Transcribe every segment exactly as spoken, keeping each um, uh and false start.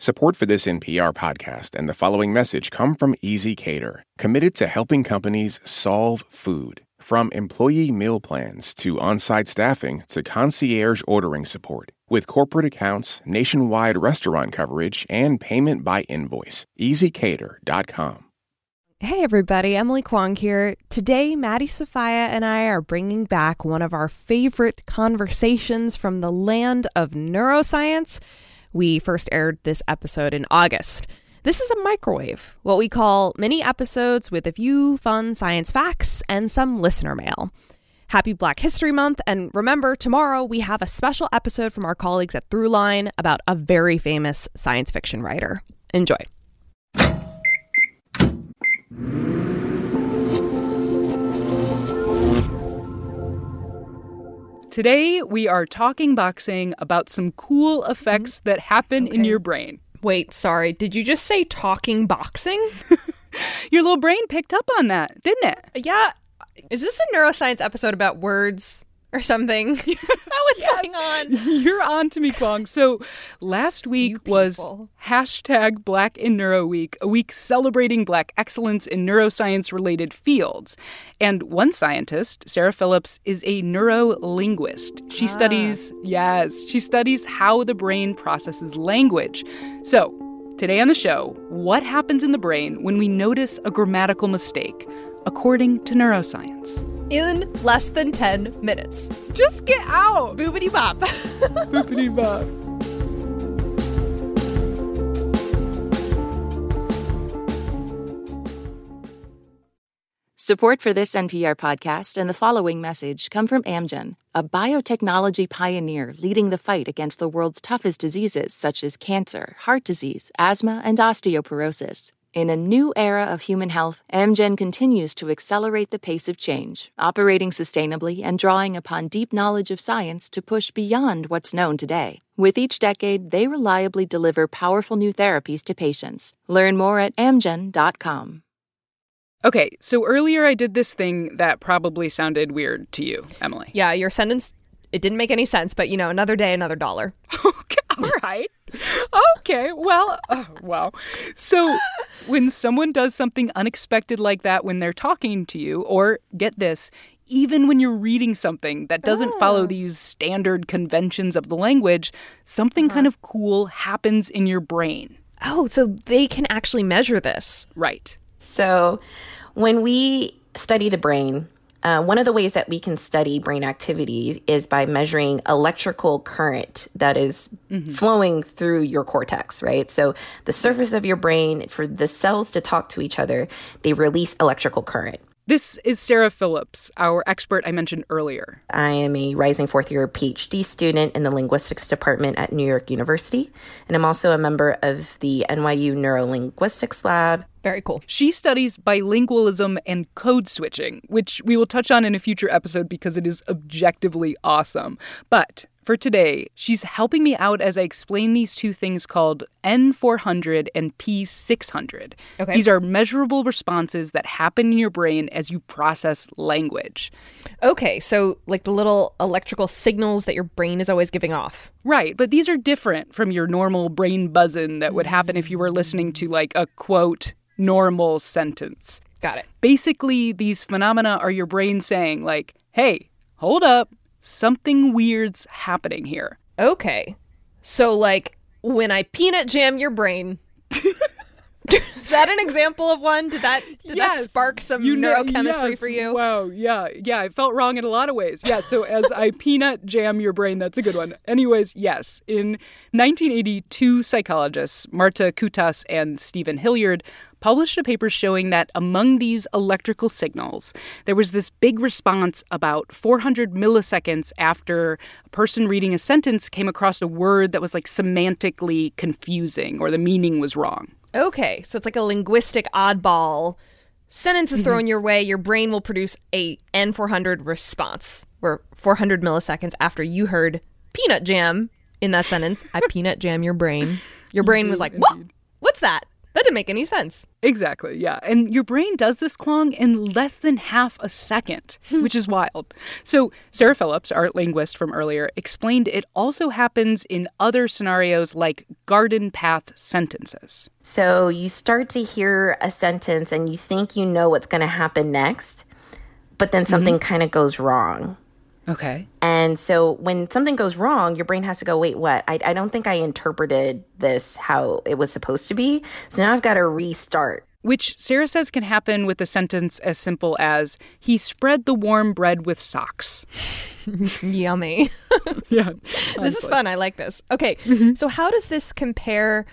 Support for this N P R podcast and the following message come from ezCater, committed to helping companies solve food. From employee meal plans to on-site staffing to concierge ordering support. With corporate accounts, nationwide restaurant coverage, and payment by invoice. easy cater dot com. Hey everybody, Emily Kwong here. Today, Maddie Sofia and I are bringing back one of our favorite conversations from the land of neuroscience. We first aired this episode in August. This is a microwave, what we call mini episodes with a few fun science facts and some listener mail. Happy Black History Month, and remember, tomorrow we have a special episode from our colleagues at Throughline about a very famous science fiction writer. Enjoy. Today, we are talking boxing about some cool effects that happen okay. in your brain. Wait, sorry. Did you just say talking boxing? Your little brain picked up on that, didn't it? Yeah. Is this a neuroscience episode about words or something? Is that what's yes. going on? You're on to me, Kwong. So last week was hashtag Black in Neuro Week, a week celebrating Black excellence in neuroscience-related fields. And one scientist, Sarah Phillips, is a neurolinguist. She ah. studies, yes, she studies how the brain processes language. So today on the show, what happens in the brain when we notice a grammatical mistake, according to neuroscience? In less than ten minutes. Just get out. Boopity bop. Boopity bop. Support for this N P R podcast and the following message come from Amgen, a biotechnology pioneer leading the fight against the world's toughest diseases such as cancer, heart disease, asthma, and osteoporosis. In a new era of human health, Amgen continues to accelerate the pace of change, operating sustainably and drawing upon deep knowledge of science to push beyond what's known today. With each decade, they reliably deliver powerful new therapies to patients. Learn more at amgen dot com. Okay, so earlier I did this thing that probably sounded weird to you, Emily. Yeah, your sentence, it didn't make any sense, but, you know, another day, another dollar. Okay, all right. Okay, well, oh, wow. So when someone does something unexpected like that when they're talking to you, or get this, even when you're reading something that doesn't oh. follow these standard conventions of the language, something uh-huh. kind of cool happens in your brain. Oh, so they can actually measure this. Right. So when we study the brain, Uh, one of the ways that we can study brain activities is by measuring electrical current that is mm-hmm. flowing through your cortex, right? So the surface of your brain, for the cells to talk to each other, they release electrical current. This is Sarah Phillips, our expert I mentioned earlier. I am a rising fourth-year PhD student in the linguistics department at New York University, and I'm also a member of the N Y U Neurolinguistics Lab. Very cool. She studies bilingualism and code switching, which we will touch on in a future episode because it is objectively awesome. But for today, she's helping me out as I explain these two things called N four hundred and P six hundred. Okay. These are measurable responses that happen in your brain as you process language. Okay, so like the little electrical signals that your brain is always giving off. Right, but these are different from your normal brain buzzing that would happen if you were listening to like a, quote, normal sentence. Got it. Basically, these phenomena are your brain saying like, hey, hold up. Something weird's happening here. Okay. So, like, when I peanut jam your brain... Is that an example of one? Did that did yes. that spark some you know, neurochemistry yes. for you? Wow, yeah, yeah. It felt wrong in a lot of ways. Yeah, so as I peanut jam your brain, that's a good one. Anyways, yes. In nineteen eighty, two psychologists, Marta Kutas and Stephen Hilliard, published a paper showing that among these electrical signals, there was this big response about four hundred milliseconds after a person reading a sentence came across a word that was like semantically confusing or the meaning was wrong. Okay, so it's like a linguistic oddball. Sentence is thrown mm-hmm. your way, your brain will produce a N four hundred response, where four hundred milliseconds after you heard peanut jam in that sentence, I peanut jam your brain. Your brain was like, what? What's that? That didn't make any sense. Exactly, yeah. And your brain does this, Kwong, in less than half a second, which is wild. So Sarah Phillips, our linguist from earlier, explained it also happens in other scenarios like garden path sentences. So you start to hear a sentence and you think you know what's going to happen next, but then something mm-hmm. kind of goes wrong. Okay. And so when something goes wrong, your brain has to go, wait, what? I, I don't think I interpreted this how it was supposed to be. So now I've got to restart. Which Sarah says can happen with a sentence as simple as, he spread the warm bread with socks. Yummy. Yeah. This is fun. I like this. Okay. Mm-hmm. So how does this compare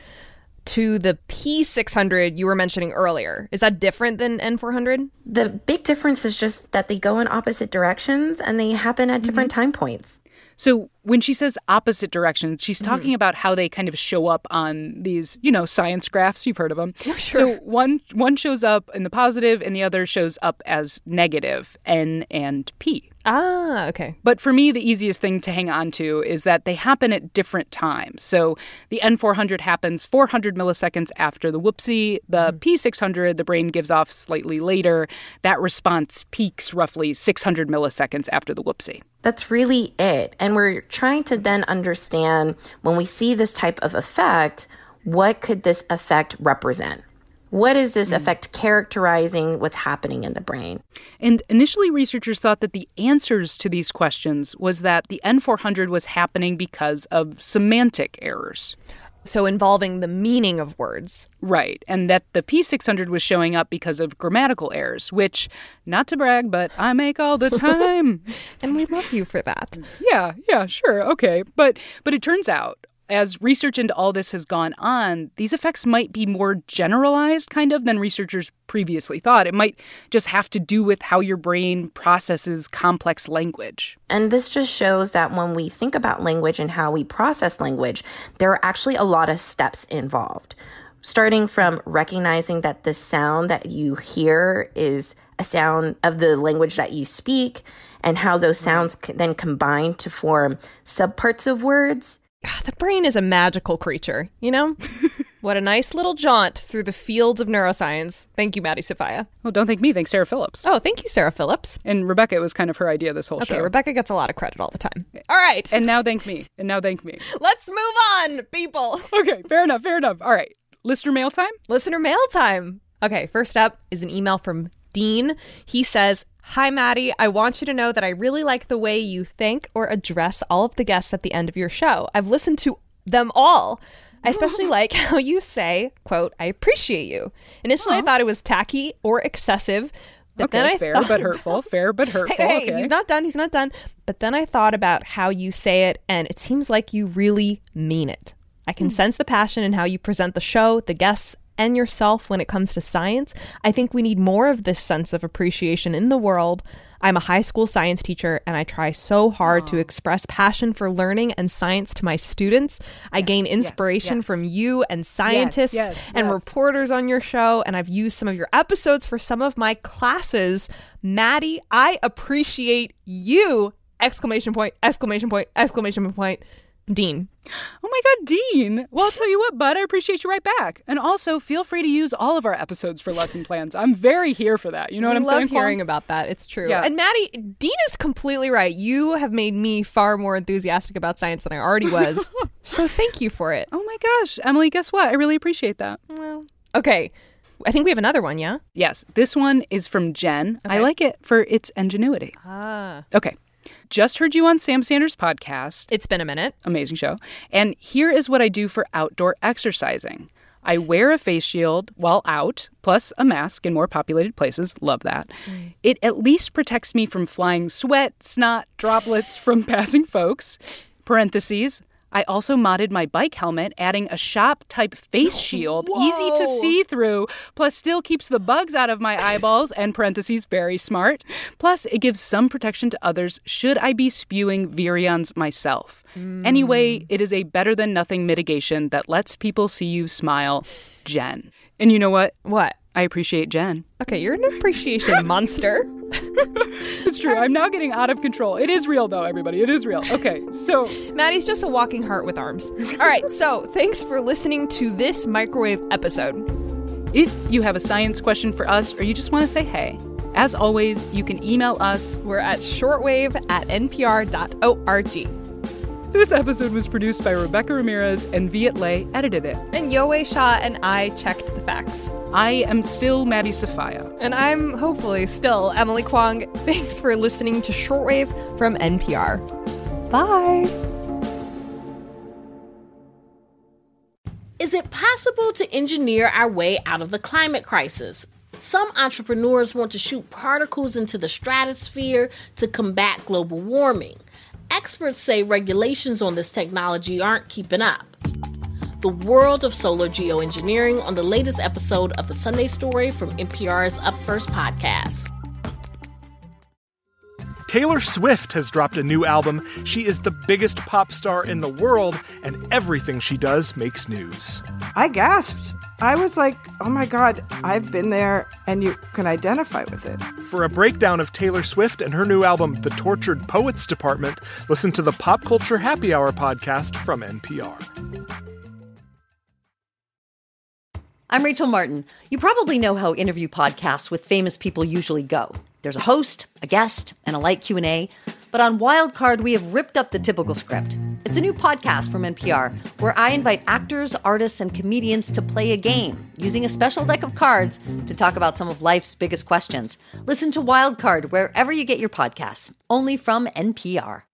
to the P six hundred you were mentioning earlier? Is that different than N four hundred? The big difference is just that they go in opposite directions and they happen at different mm-hmm. time points. So when she says opposite directions, she's talking mm-hmm. about how they kind of show up on these, you know, science graphs. You've heard of them. Oh, sure. So one one shows up in the positive and the other shows up as negative, N and P. Ah, okay. But for me, the easiest thing to hang on to is that they happen at different times. So the N four hundred happens four hundred milliseconds after the whoopsie. The mm-hmm. P six hundred, the brain gives off slightly later. That response peaks roughly six hundred milliseconds after the whoopsie. That's really it. And we're trying to then understand, when we see this type of effect, what could this effect represent? What is this mm. effect characterizing what's happening in the brain? And initially, researchers thought that the answers to these questions was that the N four hundred was happening because of semantic errors. So involving the meaning of words. Right, and that the P six hundred was showing up because of grammatical errors, which, not to brag, but I make all the time. And we love you for that. Yeah, yeah, sure, okay. But but it turns out, as research into all this has gone on, these effects might be more generalized, kind of, than researchers previously thought. It might just have to do with how your brain processes complex language. And this just shows that when we think about language and how we process language, there are actually a lot of steps involved. Starting from recognizing that the sound that you hear is a sound of the language that you speak, and how those sounds then combine to form subparts of words. The brain is a magical creature, you know? What a nice little jaunt through the fields of neuroscience. Thank you, Maddie Sofia. Well, don't thank me. Thanks, Sarah Phillips. Oh, thank you, Sarah Phillips. And Rebecca, it was kind of her idea this whole okay, show. Okay, Rebecca gets a lot of credit all the time. All right. And now thank me. And now thank me. Let's move on, people. Okay, fair enough, fair enough. All right. Listener mail time? Listener mail time. Okay, first up is an email from Dean. He says, "Hi, Maddie. I want you to know that I really like the way you thank or address all of the guests at the end of your show. I've listened to them all. I especially like how you say, quote, I appreciate you. Initially, Aww. I thought it was tacky or excessive. But okay, then I fair thought but hurtful. About... Fair but hurtful. Hey, hey okay. he's not done. He's not done. But then I thought about how you say it, and it seems like you really mean it. I can mm. sense the passion in how you present the show, the guests, and yourself when it comes to science. I think we need more of this sense of appreciation in the world. I'm a high school science teacher, and I try so hard Aww. to express passion for learning and science to my students. I yes, gain inspiration yes, yes. from you and scientists yes, yes, and yes. reporters on your show, and I've used some of your episodes for some of my classes. Maddie, I appreciate you! Exclamation point, exclamation point, exclamation point. Dean. Oh my God, Dean. Well, I'll tell you what, bud, I appreciate you right back. And also, feel free to use all of our episodes for lesson plans. I'm very here for that. You know we what I'm love saying? Hearing Kwong? About that. It's true. Yeah. And Maddie, Dean is completely right. You have made me far more enthusiastic about science than I already was. So thank you for it. Oh my gosh. Emily, guess what? I really appreciate that. Well, okay. I think we have another one, yeah? Yes. This one is from Jen. Okay. I like it for its ingenuity. Ah. Okay. Just heard you on Sam Sanders' podcast. It's been a minute. Amazing show. And here is what I do for outdoor exercising. I wear a face shield while out, plus a mask in more populated places. Love that. Mm. It at least protects me from flying sweat, snot, droplets from passing folks. Parentheses. I also modded my bike helmet, adding a shop-type face shield, Whoa. easy to see through, plus still keeps the bugs out of my eyeballs, and parentheses, very smart. Plus, it gives some protection to others should I be spewing virions myself. Mm. Anyway, it is a better-than-nothing mitigation that lets people see you smile. Jen. And you know what? What? I appreciate Jen. Okay, you're an appreciation monster. It's true. I'm now getting out of control. It is real, though, everybody. It is real. Okay, so... Maddie's just a walking heart with arms. All right, so thanks for listening to this microwave episode. If you have a science question for us or you just want to say hey, as always, you can email us. We're at shortwave at n p r dot org. This episode was produced by Rebecca Ramirez, and Viet Le edited it. And Yowei Shaw and I checked the facts. I am still Maddie Sofia. And I'm hopefully still Emily Kwong. Thanks for listening to Shortwave from N P R. Bye. Is it possible to engineer our way out of the climate crisis? Some entrepreneurs want to shoot particles into the stratosphere to combat global warming. Experts say regulations on this technology aren't keeping up. The world of solar geoengineering on the latest episode of The Sunday Story from N P R's Up First podcast. Taylor Swift has dropped a new album. She is the biggest pop star in the world, and everything she does makes news. I gasped. I was like, oh my God, I've been there, and you can identify with it. For a breakdown of Taylor Swift and her new album, The Tortured Poets Department, listen to the Pop Culture Happy Hour podcast from N P R. I'm Rachel Martin. You probably know how interview podcasts with famous people usually go. There's a host, a guest, and a light Q and A. But on Wildcard, we have ripped up the typical script. It's a new podcast from N P R where I invite actors, artists, and comedians to play a game using a special deck of cards to talk about some of life's biggest questions. Listen to Wildcard wherever you get your podcasts, only from N P R.